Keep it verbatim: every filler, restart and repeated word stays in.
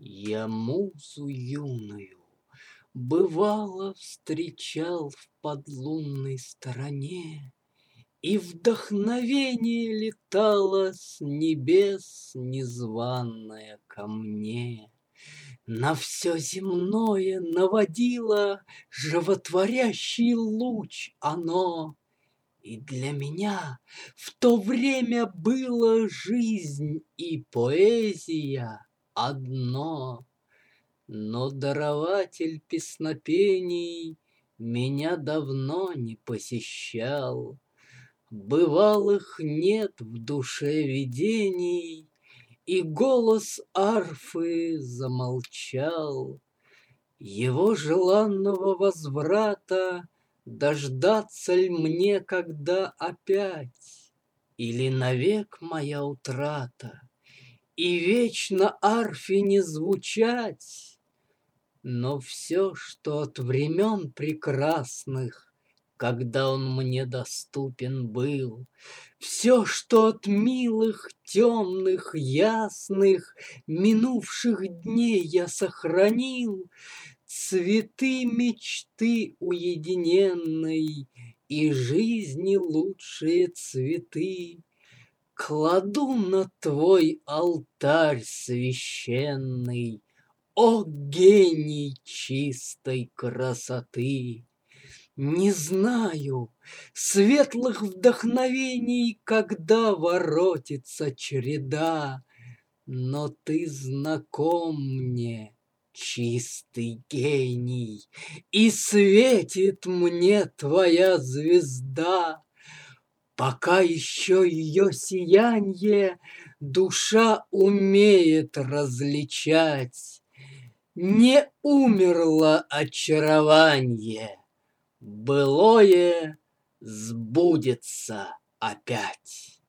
Я музу юную бывало встречал в подлунной стороне, И вдохновение летало с небес незваное ко мне. На все земное наводило животворящий луч оно, И для меня в то время было жизнь и поэзия одно. Но дарователь песнопений меня давно не посещал. Бывалых нет в душе видений, И голос арфы замолчал. Его желанного возврата Дождаться ль мне когда опять? Или навек моя утрата, И вечно арфе не звучать? Но все, что от времен прекрасных, Когда он мне доступен был, Все, что от милых, темных, ясных, Минувших дней я сохранил, Цветы мечты уединенной И жизни лучшие цветы, Кладу на твой алтарь священный, О, гений чистой красоты! Не знаю светлых вдохновений, Когда воротится череда, Но ты знаком мне, чистый гений, И светит мне твоя звезда. Пока еще ее сиянье Душа умеет различать, Не умерло очарование, Былое сбудется опять.